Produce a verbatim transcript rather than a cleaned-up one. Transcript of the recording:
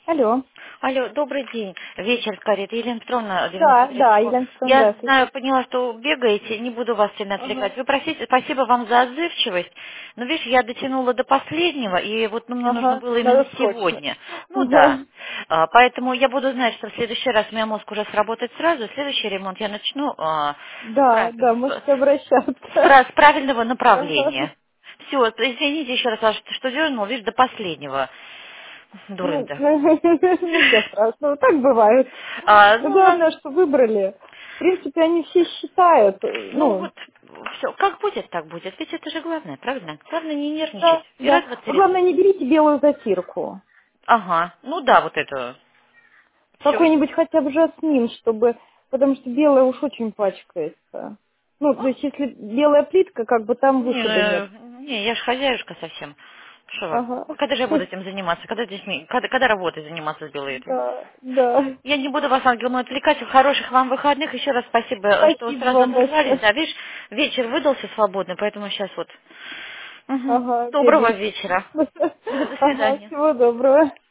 Алло. Алло, добрый день. Вечер, скорее. Это Елена Петровна, Да, девяносто третья да, школа. Елена Петровна, Я здравствуйте. знаю, поняла, что бегаете, не буду вас сильно Ага. отвлекать. Вы простите, спасибо вам за отзывчивость. Но, видишь, я дотянула до последнего, и вот ну, мне нужно Ага. было именно Надо срочно. сегодня. Ну да. Ага. А, Поэтому я буду знать, что в следующий раз у меня мозг уже сработает сразу. Следующий ремонт я начну а, с, Да, прав- да, с- можете с обращаться. прав- с правильного Ага. направления. Все, извините еще раз, что, что дернул, видишь, до последнего. Ну, Дурында. ничего страшного, так бывает. А, Но ну, на- главное, что выбрали. В принципе, они все считают, э, ну ну, вот, все, как будет, так будет. Ведь это же главное, правильно? Главное не нервничать. да, И да. радоваться А ребенку. главное, не берите белую затирку. Ага, ну да, вот это. Все. Какой-нибудь хотя бы жасмин, чтобы, потому что белая уж очень пачкается. Ну, то есть, если белая плитка, как бы там Не, выхода нет. э, не, я же хозяюшка совсем. Что вы? Ага. Когда же я буду этим заниматься? Когда детьми? Когда, когда работой заниматься с белой этой? Да, да. Я не буду вас, Ангел мой, отвлекать. Хороших вам выходных. Еще раз спасибо, э, что Спасибо сразу вам отозвались. большое. Да, видишь, вечер выдался свободный, поэтому сейчас вот. Мгм. Ага, Доброго бегаете. вечера. До Ага, свидания. всего доброго.